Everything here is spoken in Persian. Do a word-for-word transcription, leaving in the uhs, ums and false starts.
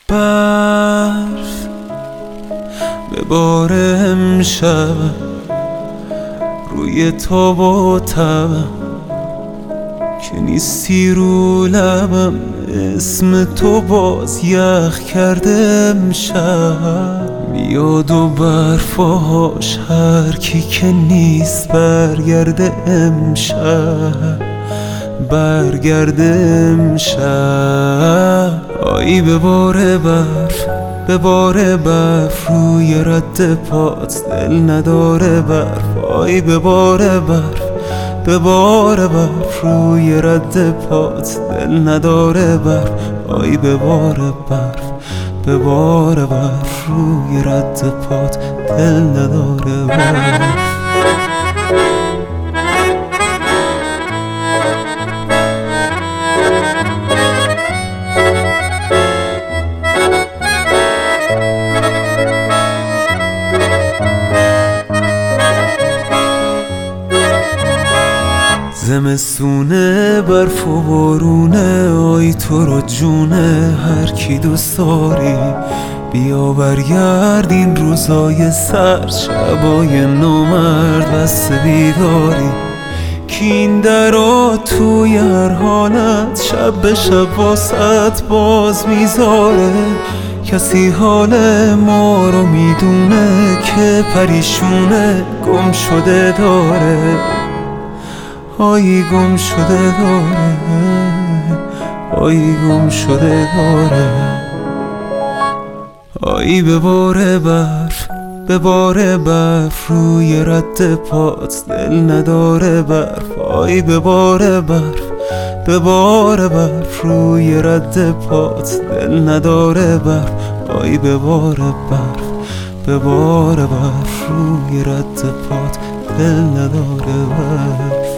برف به بار امشب روی تاب و تبم که نیستی رو لبم، اسم تو باز یخ کرده امشب. میاد و برفاش هر کی که نیست برگرده امشب، برگرده امشب. آیی به بار برف، به بار برف روی رد پات دل نداره برف. آیی به بار برف، به بار برف روی رد پات دل نداره برف. آیی به بار برف، به بار برف روی رد پات دل نداره برف. زمستونه برف و بارونه، آی تو رو جونه هر کی دوست داری. بیا برگرد این روزای سرد، شبای نامرد بس بیداری. که این درا توی هر حالت شب به شب واسط باز میذاره. کسی حال ما رو میدونه که پریشونه گم شده داره. آیی گم شده داره، آیی گم شده داره. آیی به بار برف، به بار برف روی رد پات دل نداره برف. آیی به بار برف، به بار برف روی رد پات دل نداره برف. آیی به بار برف، به بار برف روی رد پات دل نداره برف.